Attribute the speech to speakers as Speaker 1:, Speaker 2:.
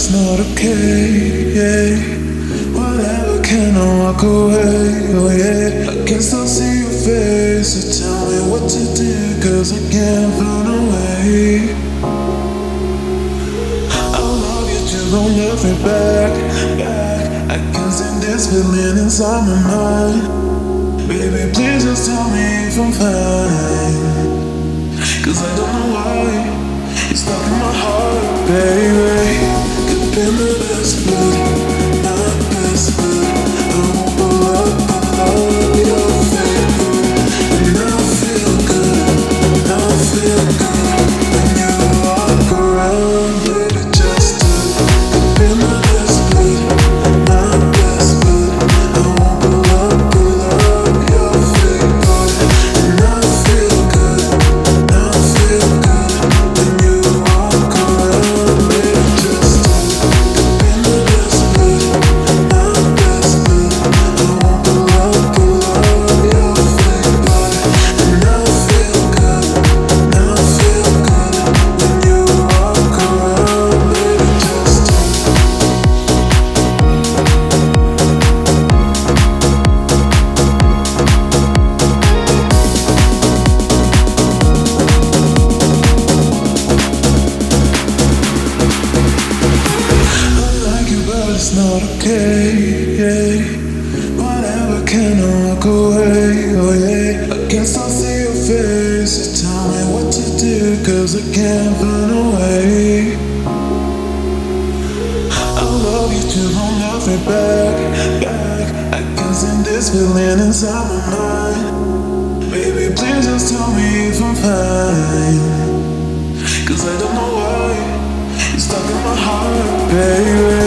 Speaker 1: it's not okay, yeah. Whatever, can I walk away, oh yeah. I can still see your face, so tell me what to do, cause I can't find a way. I love you too, don't love me back. I can't stand this feeling inside my mind. Baby, please just tell me if I'm fine, cause I don't know why it's stuck in my heart, baby. Could be my best bud, not best bud. I won't pull up, your favorite. And I feel good, I feel good when you walk around, baby, just do. Could be my best bud, not best bud. I won't pull up, your favorite. And I feel good, I feel good when you walk around, baby, just do. Could be my best bud, not best bud. I won't pull up, your favorite. And I feel good, I feel good when you walk around, baby, just do. I like you, but it's not okay, yeah. Whatever, can I walk away, oh yeah. I can still see your face, so tell me what to do, cause I can't find a way. I love you too, don't love me back. I can't stand this feeling inside my mind. Baby, please just tell me if I'm fine, cause I don't know why it's stuck in my heart, baby.